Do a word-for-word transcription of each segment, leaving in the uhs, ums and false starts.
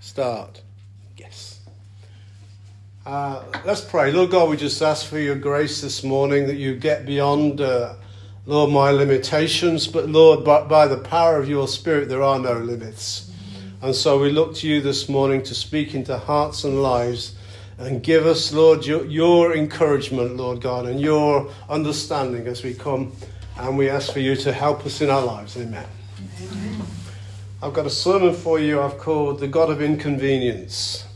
Start. Yes. Uh, let's pray. Lord God, we just ask for your grace this morning, that you get beyond, uh, Lord, my limitations. But Lord, by, by the power of your Spirit, there are no limits. And so we look to you this morning to speak into hearts and lives and give us, Lord, your, your encouragement, Lord God, and your understanding as we come. And we ask for you to help us in our lives. Amen. Amen. I've got a sermon for you I've called The God of Inconvenience.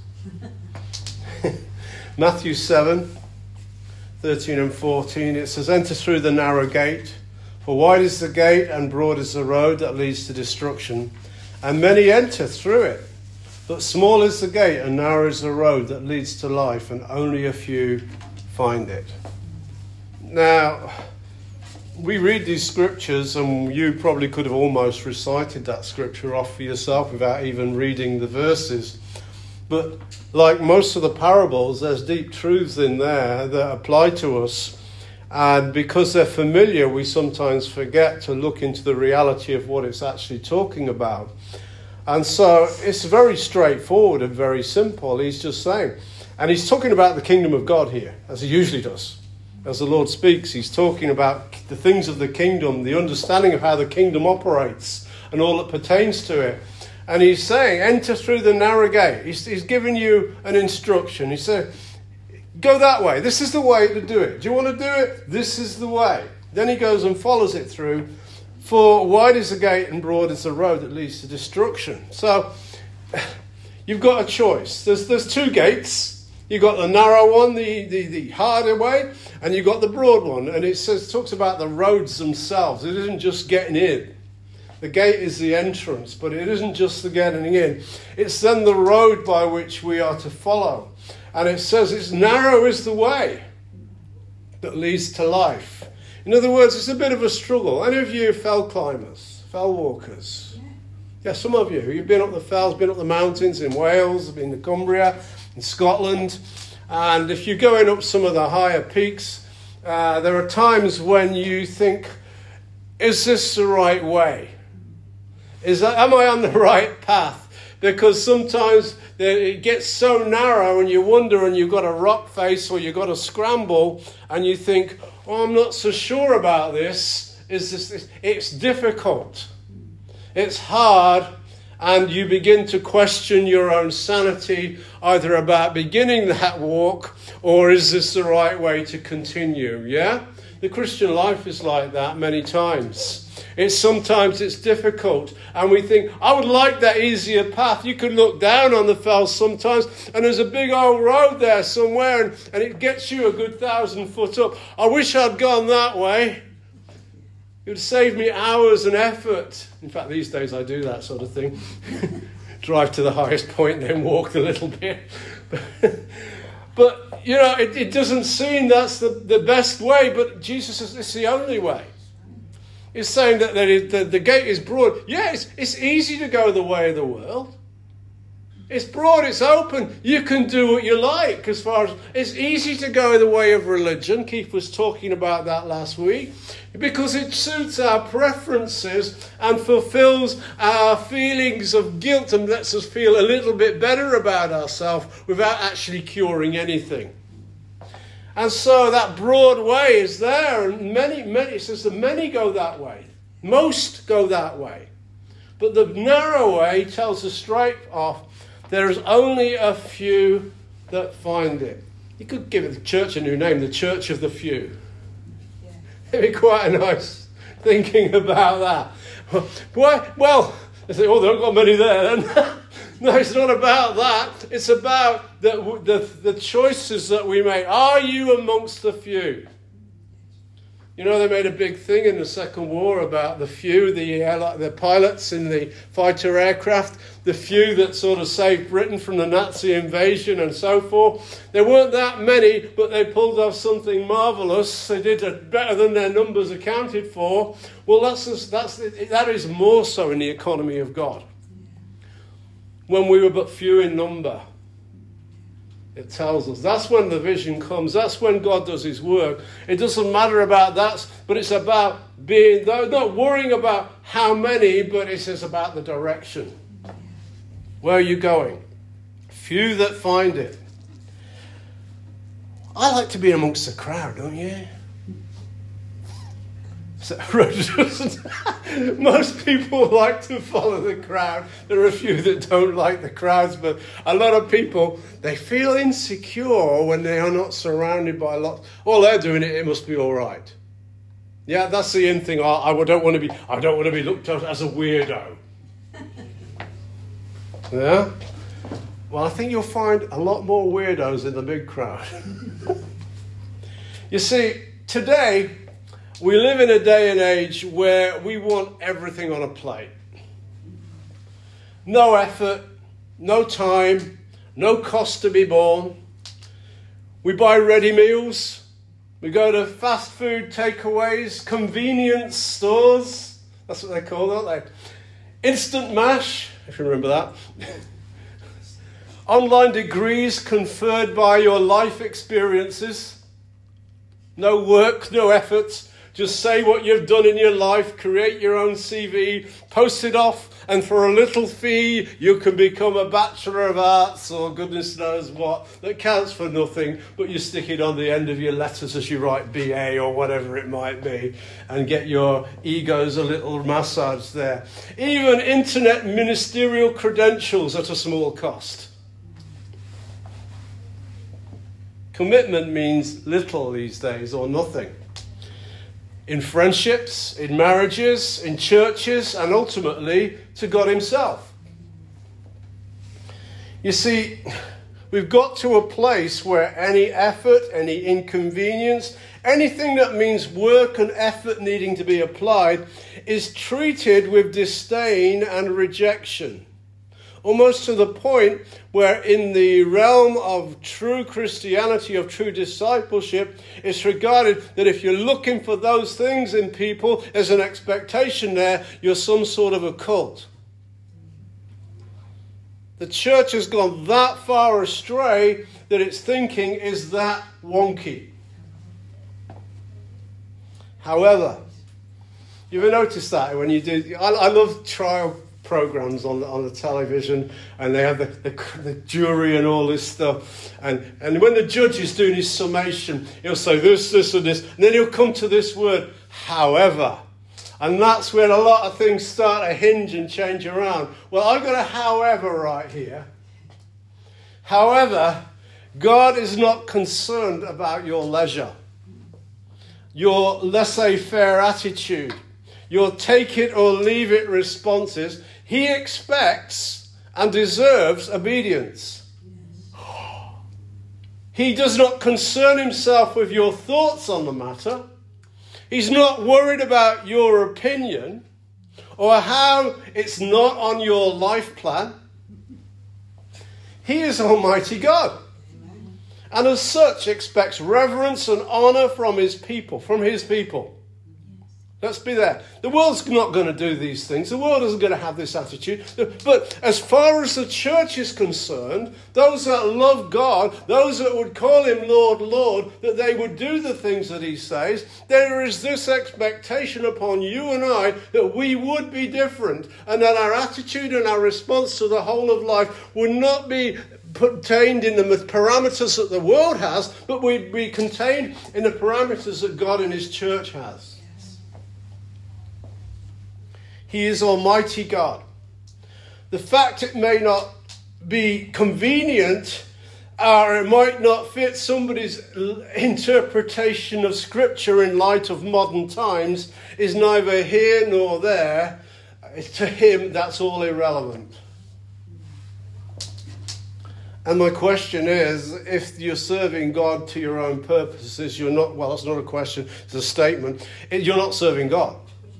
Matthew seven, thirteen and fourteen, it says, "Enter through the narrow gate, for wide is the gate and broad is the road that leads to destruction, and many enter through it. But small is the gate and narrow is the road that leads to life, and only a few find it." Now, we read these scriptures, and you probably could have almost recited that scripture off for yourself without even reading the verses. But like most of the parables, there's deep truths in there that apply to us. And because they're familiar, we sometimes forget to look into the reality of what it's actually talking about. And so it's very straightforward and very simple. He's just saying, and he's talking about the kingdom of God here, as he usually does. As the Lord speaks, he's talking about the things of the kingdom, the understanding of how the kingdom operates and all that pertains to it. And he's saying, enter through the narrow gate. He's, he's giving you an instruction. He said, go that way. This is the way to do it. Do you want to do it? This is the way. Then he goes and follows it through. For wide is the gate and broad is the road that leads to destruction. So you've got a choice. There's, there's two gates. You've got the narrow one, the, the, the harder way, and you've got the broad one. And it says talks about the roads themselves. It isn't just getting in. The gate is the entrance, but it isn't just the getting in. It's then the road by which we are to follow. And it says it's narrow is the way that leads to life. In other words, it's a bit of a struggle. Any of you fell climbers, fell walkers? Yeah, yeah, some of you. You've been up the fells, been up the mountains in Wales, been to Cumbria, in Scotland. And if you're going up some of the higher peaks, uh, there are times when you think, is this the right way? Is that, am I on the right path? Because sometimes it gets so narrow and you wonder, and you've got a rock face or you've got a scramble and you think, oh, I'm not so sure about this. Is this, this? It's difficult. It's hard. And you begin to question your own sanity, either about beginning that walk or is this the right way to continue? Yeah? The Christian life is like that many times. It's sometimes it's difficult and we think, I would like that easier path. You could look down on the fells sometimes and there's a big old road there somewhere and, and it gets you a good thousand foot up. I wish I'd gone that way. It would save me hours and effort. In fact, these days I do that sort of thing. Drive to the highest point and then walk a little bit. But, you know, it, it doesn't seem that's the, the best way, but Jesus says it's the only way. He's saying that, that it, the, the gate is broad. Yeah, it's, it's easy to go the way of the world. It's broad, it's open. You can do what you like as far as... It's easy to go the way of religion. Keith was talking about that last week. Because it suits our preferences and fulfills our feelings of guilt and lets us feel a little bit better about ourselves without actually curing anything. And so that broad way is there. And many, many, it says that many go that way. Most go that way. But the narrow way tells us straight off, there is only a few that find it. You could give the church a new name, the Church of the Few. Yeah. It'd be quite a nice thinking about that. Why? Well, they say, oh, they haven't got many there then. No, it's not about that. It's about the, the, the choices that we make. Are you amongst the few? You know, they made a big thing in the Second War about the few, the, the pilots in the fighter aircraft, the few that sort of saved Britain from the Nazi invasion and so forth. There weren't that many, but they pulled off something marvellous. They did it better than their numbers accounted for. Well, that's, that's that is more so in the economy of God. When we were but few in number. It tells us. That's when the vision comes. That's when God does his work. It doesn't matter about that, but it's about being, not worrying about how many, but it's just about the direction. Where are you going? Few that find it. I like to be amongst the crowd, don't you? So, most people like to follow the crowd. There are a few that don't like the crowds, but a lot of people, they feel insecure when they are not surrounded by lots. Well, they're doing it, it must be all right. Yeah, that's the in thing. I, I don't want to be. I don't want to be looked at as a weirdo. Yeah. Well, I think you'll find a lot more weirdos in the big crowd. You see, today we live in a day and age where we want everything on a plate. No effort, no time, no cost to be borne. We buy ready meals. We go to fast food takeaways, convenience stores. That's what they call it, don't they? Instant mash, if you remember that. Online degrees conferred by your life experiences. No work, no effort. Just say what you've done in your life, create your own C V, post it off, and for a little fee, you can become a Bachelor of Arts or goodness knows what. That counts for nothing, but you stick it on the end of your letters as you write B A or whatever it might be, and get your egos a little massage there. Even internet ministerial credentials at a small cost. Commitment means little these days, or nothing. In friendships, in marriages, in churches, and ultimately to God himself. You see, we've got to a place where any effort, any inconvenience, anything that means work and effort needing to be applied is treated with disdain and rejection. Almost to the point where in the realm of true Christianity, of true discipleship, it's regarded that if you're looking for those things in people, there's an expectation there, you're some sort of a cult. The church has gone that far astray that its thinking is that wonky. However, you ever noticed that when you do, I, I love trial programs on the, on the television, and they have the, the, the jury and all this stuff, and, and when the judge is doing his summation, he'll say this, this and this, and then he'll come to this word, however, and that's when a lot of things start to hinge and change around. Well, I've got a however right here. However, God is not concerned about your leisure, your laissez-faire attitude, your take it or leave it responses. He expects and deserves obedience. He does not concern himself with your thoughts on the matter. He's not worried about your opinion or how it's not on your life plan. He is Almighty God. And as such expects reverence and honor from his people, from his people. Let's be there. The world's not going to do these things. The world isn't going to have this attitude. But as far as the church is concerned, those that love God, those that would call him Lord, Lord, that they would do the things that he says, there is this expectation upon you and I that we would be different, and that our attitude and our response to the whole of life would not be contained in the parameters that the world has, but we'd be contained in the parameters that God and his church has. He is Almighty God. The fact it may not be convenient or it might not fit somebody's interpretation of Scripture in light of modern times is neither here nor there. To him, that's all irrelevant. And my question is, if you're serving God to your own purposes, you're not, well, that's not a question, it's a statement, you're not serving God.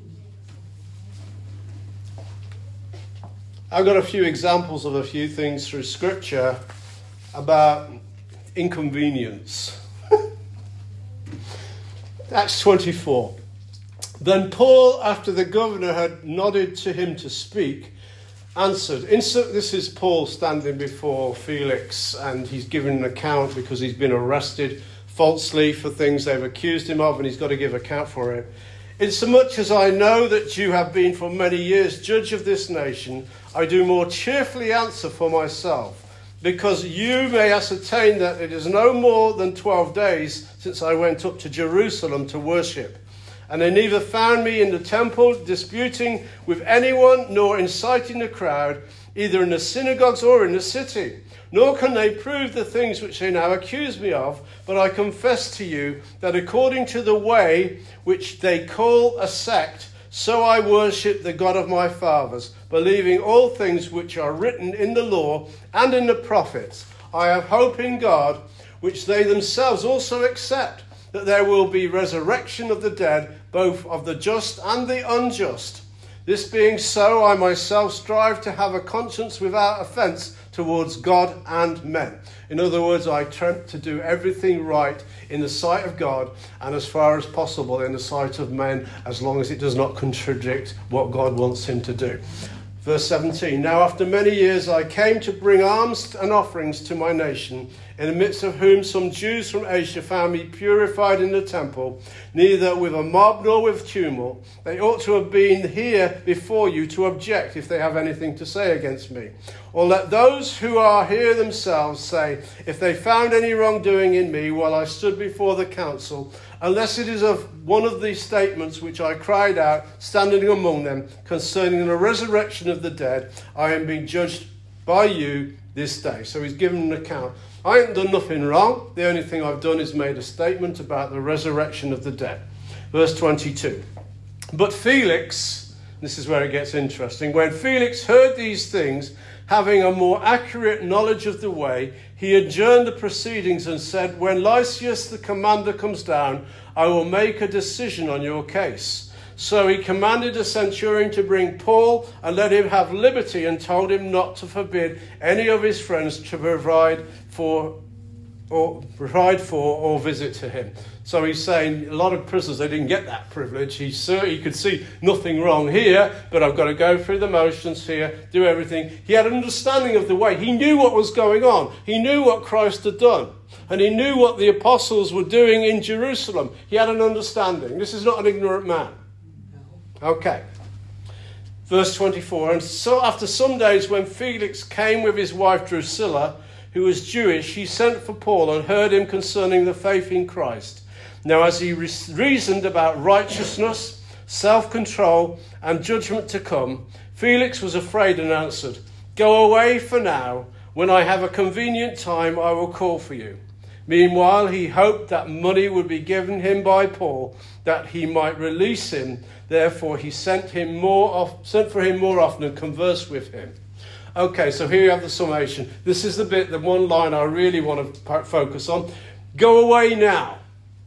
I've got a few examples of a few things through Scripture about inconvenience. Acts twenty-four. Then Paul, after the governor had nodded to him to speak, answered. This is Paul standing before Felix, and he's giving an account because he's been arrested falsely for things they've accused him of, and he's got to give account for it. Insomuch as I know that you have been for many years judge of this nation, I do more cheerfully answer for myself, because you may ascertain that it is no more than twelve days since I went up to Jerusalem to worship. And they neither found me in the temple disputing with anyone, nor inciting the crowd, either in the synagogues or in the city. Nor can they prove the things which they now accuse me of. But I confess to you that according to the way which they call a sect, so I worship the God of my fathers, believing all things which are written in the law and in the prophets. I have hope in God, which they themselves also accept, that there will be resurrection of the dead, both of the just and the unjust. This being so, I myself strive to have a conscience without offence towards God and men. In other words, I attempt to do everything right in the sight of God and as far as possible in the sight of men, as long as it does not contradict what God wants him to do. Verse seventeen, now after many years I came to bring alms and offerings to my nation, in the midst of whom some Jews from Asia found me purified in the temple, neither with a mob nor with tumult. They ought to have been here before you to object if they have anything to say against me. Or let those who are here themselves say, if they found any wrongdoing in me while I stood before the council, unless it is of one of these statements which I cried out, standing among them, concerning the resurrection of the dead, I am being judged by you this day. So he's given an account. I haven't done nothing wrong. The only thing I've done is made a statement about the resurrection of the dead. Verse twenty-two. But Felix, this is where it gets interesting, when Felix heard these things, having a more accurate knowledge of the way, he adjourned the proceedings and said, when Lysias the commander comes down, I will make a decision on your case. So he commanded the centurion to bring Paul and let him have liberty, and told him not to forbid any of his friends to provide for or provide for or visit to him. So he's saying a lot of prisoners, they didn't get that privilege. He, he could see nothing wrong here, but I've got to go through the motions here, do everything. He had an understanding of the way. He knew what was going on. He knew what Christ had done. And he knew what the apostles were doing in Jerusalem. He had an understanding. This is not an ignorant man. Okay. Verse twenty-four. And so after some days, when Felix came with his wife Drusilla, who was Jewish, he sent for Paul and heard him concerning the faith in Christ. Now as he re- reasoned about righteousness, self-control, and judgment to come, Felix was afraid and answered, go away for now. When I have a convenient time, I will call for you. Meanwhile, he hoped that money would be given him by Paul, that he might release him. Therefore, he sent him more off, sent for him more often and conversed with him. Okay, so here you have the summation. This is the bit, the one line I really want to focus on. Go away now.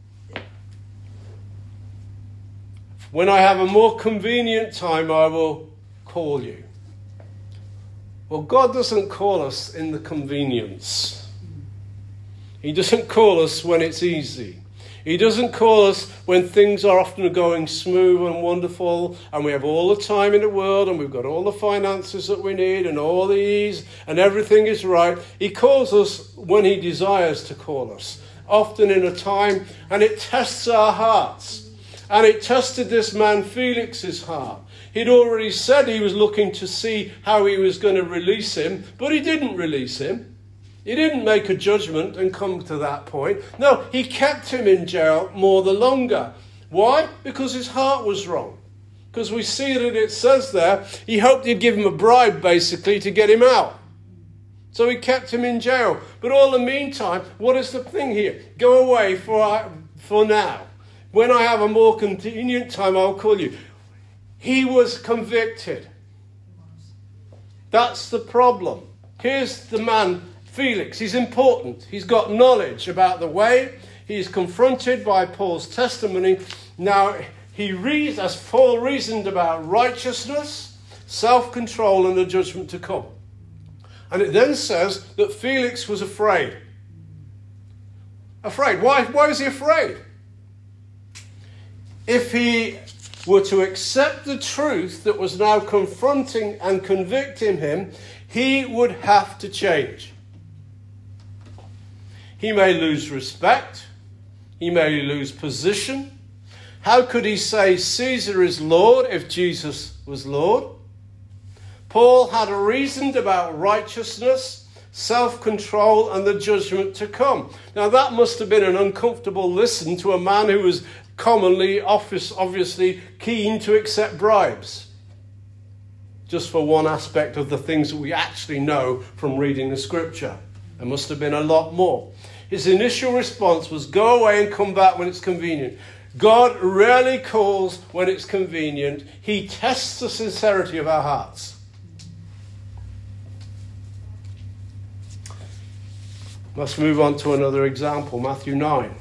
When I have a more convenient time, I will call you. Well, God doesn't call us in the convenience. He doesn't call us when it's easy. He doesn't call us when things are often going smooth and wonderful and we have all the time in the world and we've got all the finances that we need and all the ease and everything is right. He calls us when he desires to call us, often in a time, and it tests our hearts. And it tested this man Felix's heart. He'd already said he was looking to see how he was going to release him, but he didn't release him. He didn't make a judgment and come to that point. No, he kept him in jail more the longer. Why? Because his heart was wrong. Because we see that it says there, he hoped he'd give him a bribe, basically, to get him out. So he kept him in jail. But all the meantime, what is the thing here? Go away for, for now. When I have a more convenient time, I'll call you. He was convicted. That's the problem. Here's the man, Felix. He's important. He's got knowledge about the way. He's confronted by Paul's testimony. Now, he reads, as Paul reasoned about righteousness, self-control, and the judgment to come. And it then says that Felix was afraid. Afraid. Why, why was he afraid? If he were to accept the truth that was now confronting and convicting him, he would have to change. He may lose respect. He may lose position. How could he say Caesar is Lord if Jesus was Lord? Paul had reasoned about righteousness, self-control, and the judgment to come. Now that must have been an uncomfortable listen to a man who was commonly, obviously, keen to accept bribes. Just for one aspect of the things that we actually know from reading the scripture. There must have been a lot more. His initial response was, go away and come back when it's convenient. God rarely calls when it's convenient. He tests the sincerity of our hearts. Let's move on to another example, Matthew nine.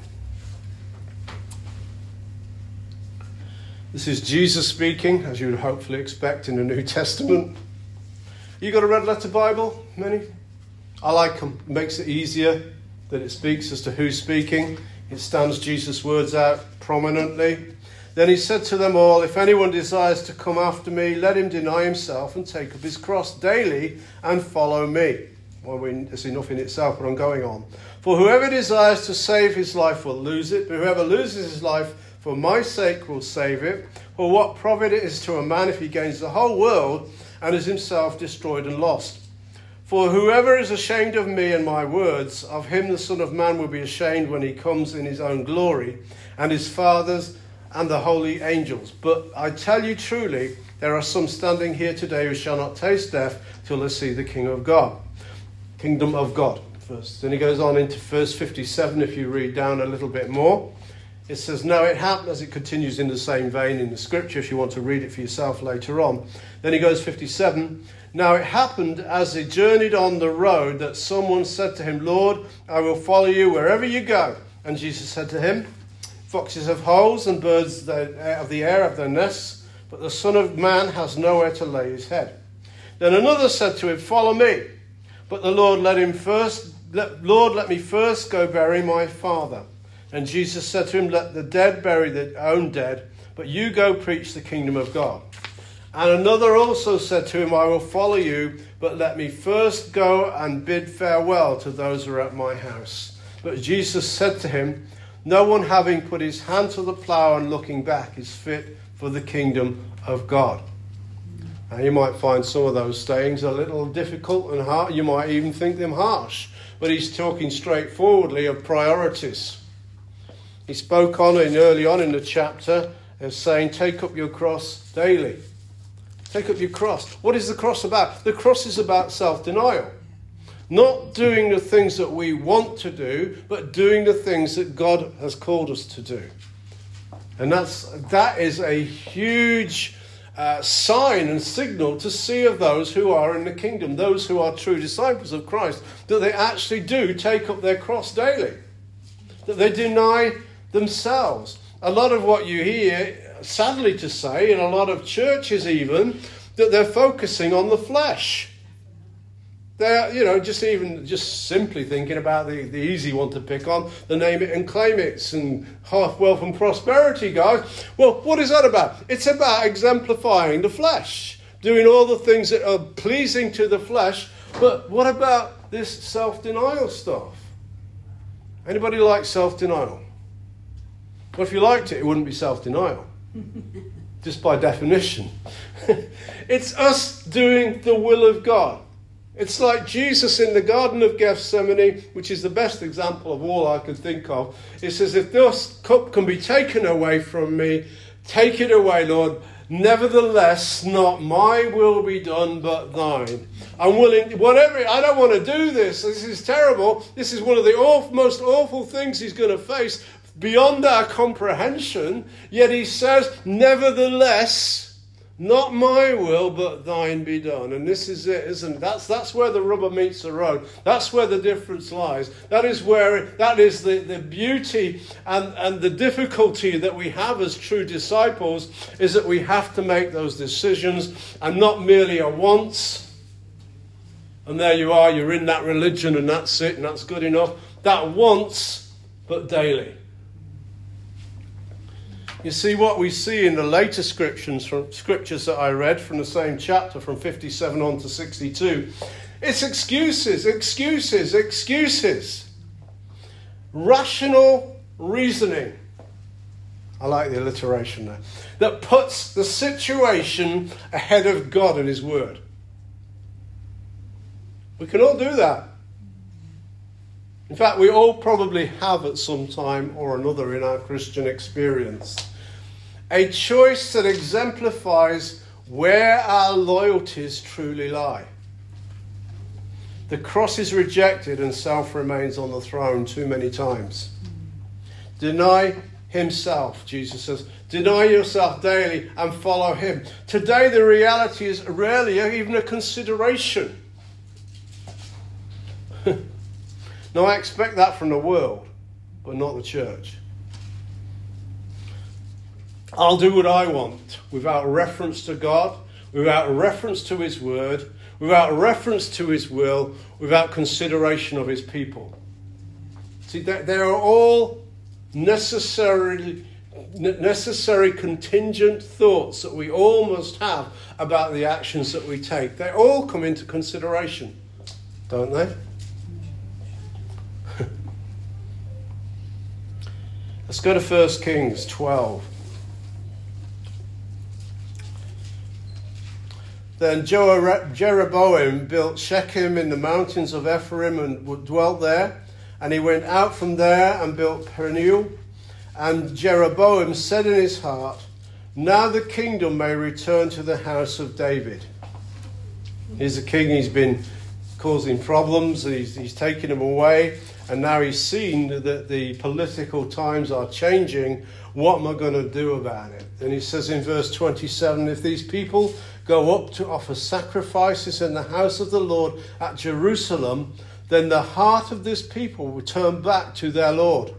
This is Jesus speaking, as you would hopefully expect in the New Testament. You got a red letter Bible, many? I like them. It makes it easier that it speaks as to who's speaking. It stands Jesus' words out prominently. Then he said to them all, if anyone desires to come after me, let him deny himself and take up his cross daily and follow me. Well, we, it's enough in itself, but I'm going on. For whoever desires to save his life will lose it, but whoever loses his life for my sake will save it. For what profit it is to a man if he gains the whole world and is himself destroyed and lost? For whoever is ashamed of me and my words, of him the Son of Man will be ashamed when he comes in his own glory, and his Father's and the holy angels. But I tell you truly, there are some standing here today who shall not taste death till they see the King of God. Kingdom of God first. Then he goes on into verse fifty-seven, if you read down a little bit more. It says, now it happened, as it continues in the same vein in the scripture, if you want to read it for yourself later on. Then he goes fifty-seven, now it happened as he journeyed on the road that someone said to him, Lord, I will follow you wherever you go. And Jesus said to him, foxes have holes and birds of the air have their nests, but the Son of Man has nowhere to lay his head. Then another said to him, follow me. But the Lord let him first, let, Lord, let me first go bury my father. And Jesus said to him, let the dead bury their own dead, but you go preach the kingdom of God. And another also said to him, I will follow you, but let me first go and bid farewell to those who are at my house. But Jesus said to him, no one having put his hand to the plough and looking back is fit for the kingdom of God. Now you might find some of those sayings a little difficult and hard. You might even think them harsh. But he's talking straightforwardly of priorities. He spoke on in early on in the chapter as saying, take up your cross daily. Take up your cross. What is the cross about? The cross is about self-denial. Not doing the things that we want to do, but doing the things that God has called us to do. And that's that is a huge uh, sign and signal to see of those who are in the kingdom, those who are true disciples of Christ, that they actually do take up their cross daily. That they deny themselves. A lot of what you hear, sadly to say, in a lot of churches even, that they're focusing on the flesh. They're, you know, just even just simply thinking about the, the easy one to pick on, the name it and claim it's and half wealth and prosperity, guys. Well, what is that about? It's about exemplifying the flesh, doing all the things that are pleasing to the flesh. But what about this self-denial stuff? Anybody like self-denial? Well, if you liked it, it wouldn't be self-denial. Just by definition. It's us doing the will of God. It's like Jesus in the Garden of Gethsemane, which is the best example of all I could think of. It says, if this cup can be taken away from me, take it away, Lord. Nevertheless, not my will be done, but thine. I'm willing, whatever, I don't want to do this. This is terrible. This is one of the awful, most awful things he's going to face beyond our comprehension. Yet he says, nevertheless, not my will, but thine be done. And this is it, isn't it? That's, that's where the rubber meets the road. That's where the difference lies. That is where, that is the, the beauty and, and the difficulty that we have as true disciples, is that we have to make those decisions, and not merely a once. And there you are, you're in that religion and that's it and that's good enough. That once, but daily. You see, what we see in the later scriptures from scriptures that I read from the same chapter, from fifty-seven on to sixty-two, it's excuses, excuses, excuses. Rational reasoning. I like the alliteration there. That puts the situation ahead of God and his word. We can all do that. In fact, we all probably have at some time or another in our Christian experience. A choice that exemplifies where our loyalties truly lie. The cross is rejected and self remains on the throne too many times. Deny himself, Jesus says. Deny yourself daily and follow him. Today the reality is rarely even a consideration. Now I expect that from the world, but not the church. I'll do what I want without reference to God, without reference to his word, without reference to his will, without consideration of his people. See, they are all necessarily necessary contingent thoughts that we all must have about the actions that we take. They all come into consideration, don't they? Let's go to First Kings twelve. Then Jeroboam built Shechem in the mountains of Ephraim and dwelt there. And he went out from there and built Peniel. And Jeroboam said in his heart, now the kingdom may return to the house of David. He's a king, he's been causing problems, he's, he's taken them away. And now he's seen that the political times are changing. What am I going to do about it? And he says in verse twenty-seven, if these people go up to offer sacrifices in the house of the Lord at Jerusalem, then the heart of this people will turn back to their Lord.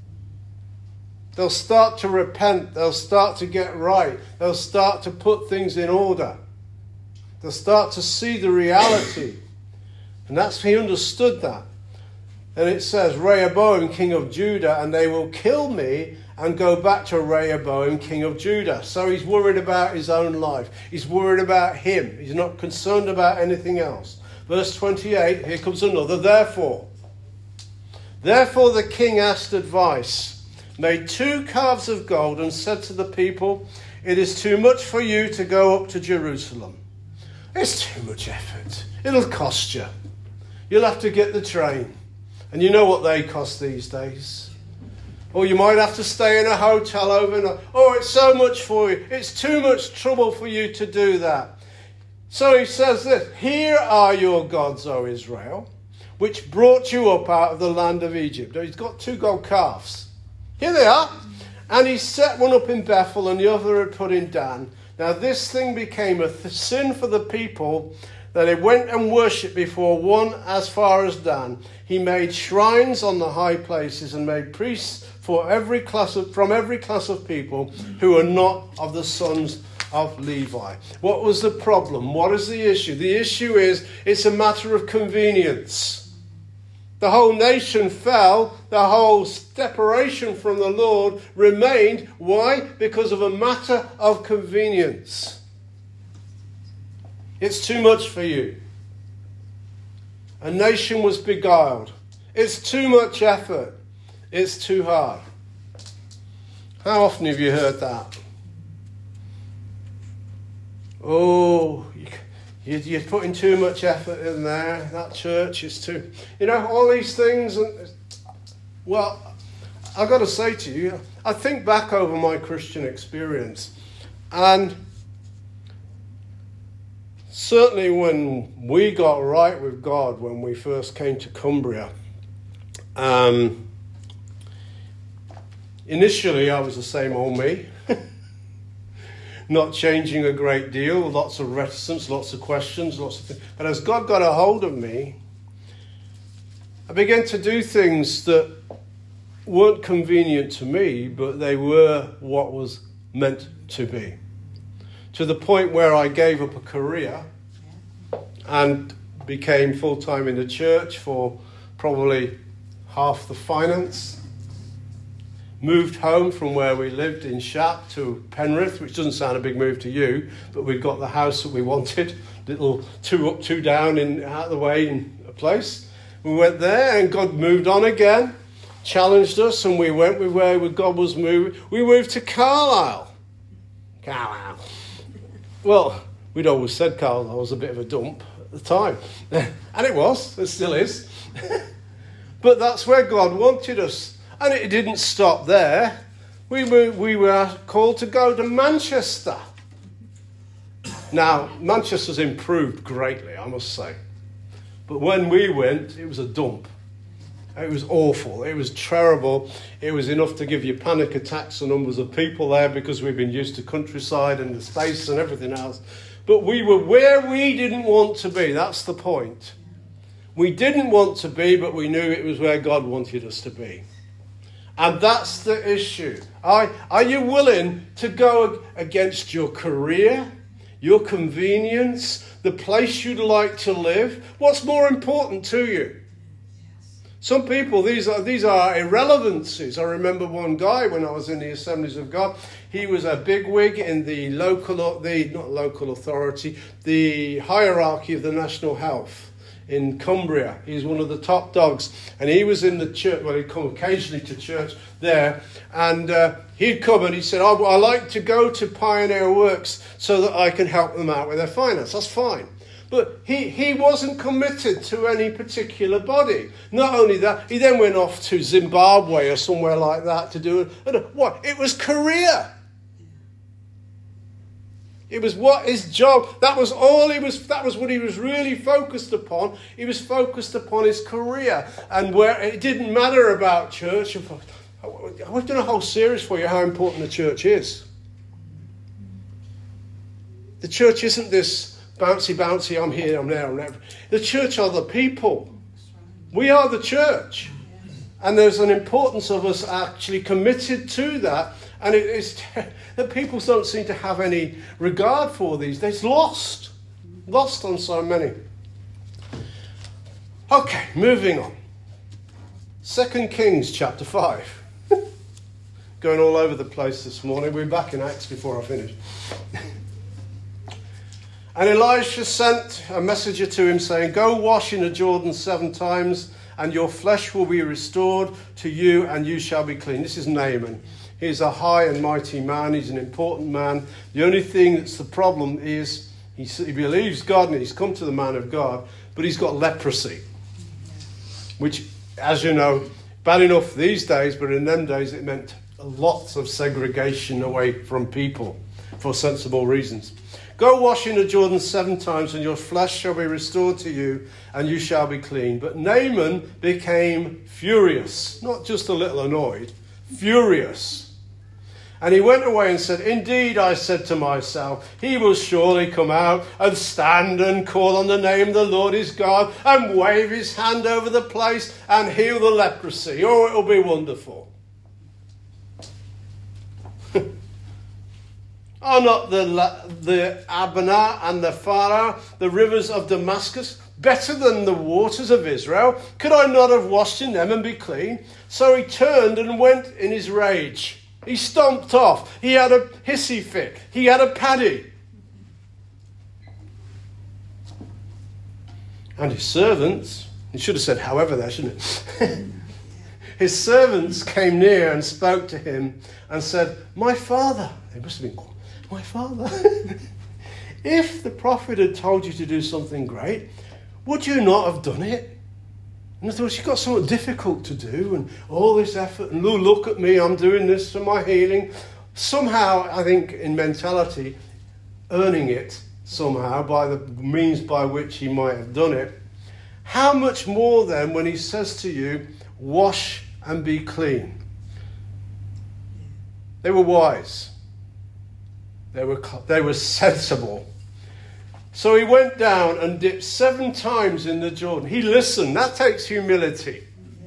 They'll start to repent. They'll start to get right. They'll start to put things in order. They'll start to see the reality. And that's, he understood that. And it says, Rehoboam, king of Judah, and they will kill me and go back to Rehoboam, king of Judah. So he's worried about his own life. He's worried about him. He's not concerned about anything else. Verse twenty-eight, here comes another therefore. Therefore the king asked advice, made two calves of gold, and said to the people, it is too much for you to go up to Jerusalem. It's too much effort. It'll cost you. You'll have to get the train. And you know what they cost these days. Or you might have to stay in a hotel overnight. Oh, it's so much for you. It's too much trouble for you to do that. So he says this, here are your gods, O Israel, which brought you up out of the land of Egypt. He's got two gold calves. Here they are. And he set one up in Bethel and the other had put in Dan. Now this thing became a th- sin for the people, that they went and worshipped before one as far as Dan. He made shrines on the high places and made priests for every class of, from every class of people who are not of the sons of Levi. What was the problem? What is the issue? The issue is it's a matter of convenience. The whole nation fell. The whole separation from the Lord remained. Why? Because of a matter of convenience. It's too much for you. A nation was beguiled. It's too much effort. It's too hard. How often have you heard that? Oh, you, you're putting too much effort in there. That church is too... You know, all these things. And, well, I've got to say to you, I think back over my Christian experience, and certainly when we got right with God, when we first came to Cumbria, um, initially I was the same old me, not changing a great deal, lots of reticence, lots of questions, lots of things. But as God got a hold of me, I began to do things that weren't convenient to me, but they were what was meant to be. To the point where I gave up a career and became full-time in the church for probably half the finance. Moved home from where we lived in Shap to Penrith, which doesn't sound a big move to you, but we got the house that we wanted, little two up, two down, in out of the way in a place. We went there and God moved on again, challenged us, and we went with where God was moving. We moved to Carlisle. Carlisle. Well, we'd always said Carlisle was a bit of a dump at the time. And it was, it still is. But that's where God wanted us. And it didn't stop there. We were, we were called to go to Manchester. Now, Manchester's improved greatly, I must say. But when we went, it was a dump. It was awful. It was terrible. It was enough to give you panic attacks, the numbers of people there, because we've been used to countryside and the space and everything else. But we were where we didn't want to be. That's the point. We didn't want to be, but we knew it was where God wanted us to be. And that's the issue. Are, are you willing to go against your career, your convenience, the place you'd like to live? What's more important to you? Some people, these are these are irrelevancies. I remember one guy when I was in the Assemblies of God. He was a bigwig in the local, the not local authority, the hierarchy of the National Health in Cumbria. He's one of the top dogs, and he was in the church. Well, he'd come occasionally to church there, and uh, he'd come and he said, "Oh, I like to go to Pioneer Works so that I can help them out with their finance." That's fine. But he, he wasn't committed to any particular body. Not only that, he then went off to Zimbabwe or somewhere like that to do it. What? It was career. It was what his job, that was all he was, that was what he was really focused upon. He was focused upon his career. And where it didn't matter about church. I've done a whole series for you how important the church is. The church isn't this bouncy, bouncy, I'm here, I'm there, I'm there. The church are the people. We are the church. And there's an importance of us actually committed to that. And it is that people don't seem to have any regard for these. They're lost. Lost on so many. Okay, moving on. Second Kings chapter five. Going all over the place this morning. We're back in Acts before I finish. And Elisha sent a messenger to him saying, "Go wash in the Jordan seven times, and your flesh will be restored to you, and you shall be clean." This is Naaman. He's a high and mighty man. He's an important man. The only thing that's the problem is he, he believes God, and he's come to the man of God, but he's got leprosy. Which, as you know, bad enough these days, but in them days it meant lots of segregation away from people for sensible reasons. "Go wash in the Jordan seven times, and your flesh shall be restored to you, and you shall be clean." But Naaman became furious, not just a little annoyed, furious. And he went away and said, "Indeed, I said to myself, he will surely come out and stand and call on the name of the Lord his God and wave his hand over the place and heal the leprosy. Oh, it will be wonderful." Are not the, the Abana and the Farah, the rivers of Damascus, better than the waters of Israel? Could I not have washed in them and be clean? So he turned and went in his rage. He stomped off. He had a hissy fit. He had a paddy. And his servants, he should have said however there, shouldn't it? His servants came near and spoke to him and said, "My father," they must have been called, "My father, if the prophet had told you to do something great, would you not have done it?" In other words, you've got something difficult to do and all this effort, and look at me, I'm doing this for my healing. Somehow, I think, in mentality, earning it somehow by the means by which he might have done it. How much more then when he says to you, "Wash and be clean"? They were wise. They were, they were sensible. So he went down and dipped seven times in the Jordan. He listened. That takes humility.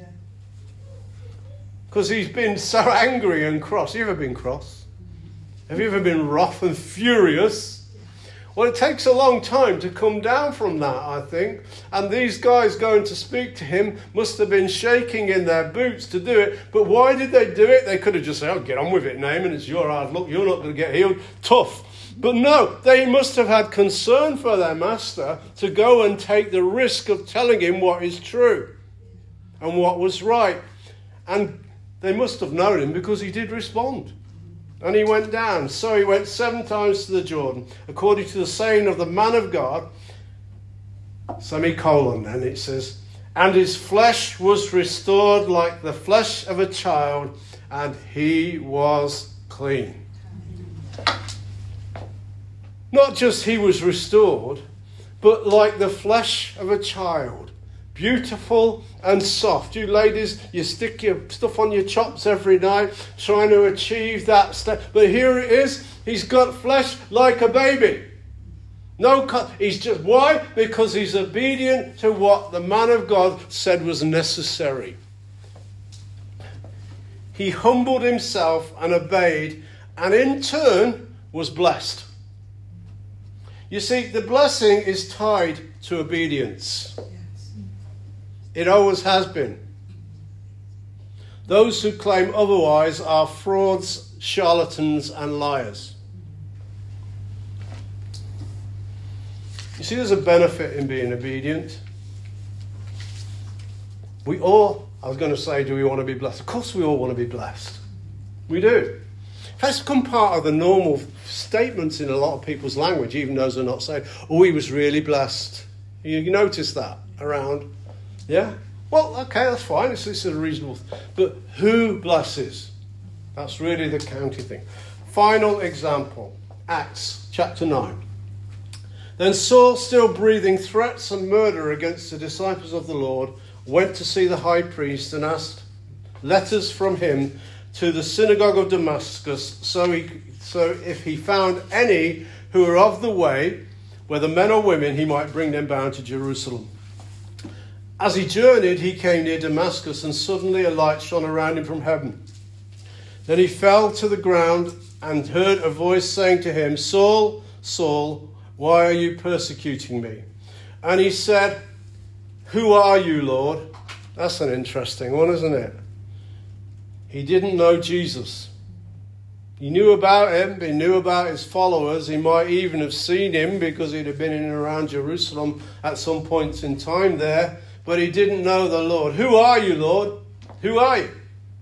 Because he's been so angry and cross. Have you ever been cross? Have you ever been wroth and furious? Well, it takes a long time to come down from that, I think. And these guys going to speak to him must have been shaking in their boots to do it. But why did they do it? They could have just said, "Oh, get on with it, Naaman. It's your hard luck. You're not going to get healed." Tough. But no, they must have had concern for their master to go and take the risk of telling him what is true and what was right. And they must have known him because he did respond. And he went down. So he went seven times to the Jordan, according to the saying of the man of God. Semicolon, then it says, And his flesh was restored like the flesh of a child, and he was clean. Not just he was restored, but like the flesh of a child. Beautiful and soft. You ladies, you stick your stuff on your chops every night, trying to achieve that step. But here it is. He's got flesh like a baby. No cut. He's just, why? Because he's obedient to what the man of God said was necessary. He humbled himself and obeyed, and in turn was blessed. You see, the blessing is tied to obedience. Yes. It always has been. Those who claim otherwise are frauds, charlatans, and liars. You see, there's a benefit in being obedient. We all, I was going to say, do we want to be blessed? Of course we all want to be blessed. We do. That's become part of the normal statements in a lot of people's language, even those who are not saying, oh, he was really blessed. You, you notice that around? Yeah? Well, okay, that's fine. It's, it's a reasonable thing. But who blesses? That's really the county thing. Final example. Acts chapter nine. Then Saul, still breathing threats and murder against the disciples of the Lord, went to see the high priest and asked letters from him to the synagogue of Damascus, so he, so if he found any who were of the way, whether men or women, he might bring them bound to Jerusalem. As he journeyed, he came near Damascus, and suddenly a light shone around him from heaven. Then he fell to the ground and heard a voice saying to him, Saul, Saul, why are you persecuting me? And he said, who are you, Lord? That's an interesting one, isn't it? He didn't know Jesus. He knew about him. He knew about his followers. He might even have seen him because he'd have been in and around Jerusalem at some point in time there. But he didn't know the Lord. Who are you, Lord? Who are you?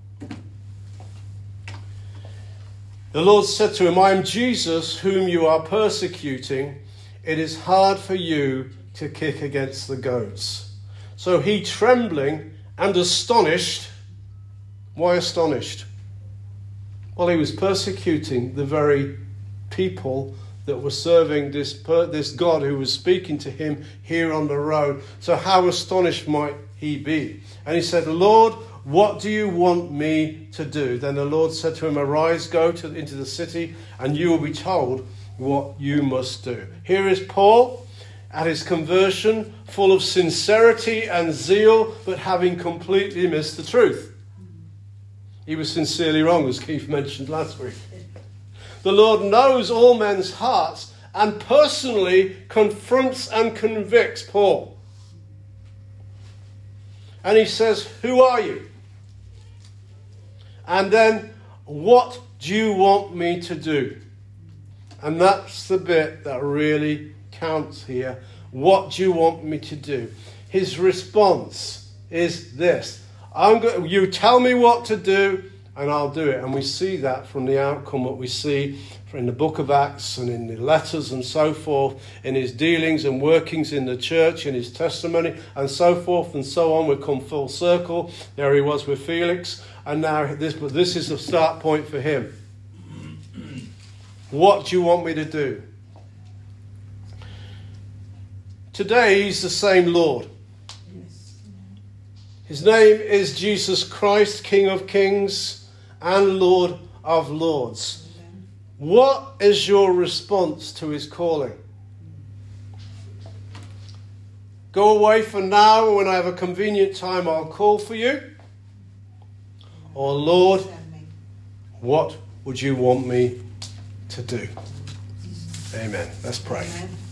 The Lord said to him, I am Jesus whom you are persecuting. It is hard for you to kick against the goats. So he, trembling and astonished, why astonished? Well, he was persecuting the very people that were serving this, per, this God who was speaking to him here on the road. So how astonished might he be? And he said, Lord, what do you want me to do? Then the Lord said to him, arise, go to, into the city, and you will be told what you must do. Here is Paul at his conversion, full of sincerity and zeal, but having completely missed the truth. He was sincerely wrong, as Keith mentioned last week. The Lord knows all men's hearts and personally confronts and convicts Paul. And he says, who are you? And then, what do you want me to do? And that's the bit that really counts here. What do you want me to do? His response is this. I'm go- you tell me what to do and I'll do it. And we see that from the outcome, what we see in the book of Acts and in the letters and so forth, in his dealings and workings in the church, in his testimony and so forth and so on. We come full circle. There he was with Felix, and now this, but this is the start point for him. What do you want me to do? Today he's the same Lord. His name is Jesus Christ, King of Kings and Lord of Lords. What is your response to his calling? Go away for now, and when I have a convenient time, I'll call for you. Or, Lord, what would you want me to do? Amen. Let's pray. Amen.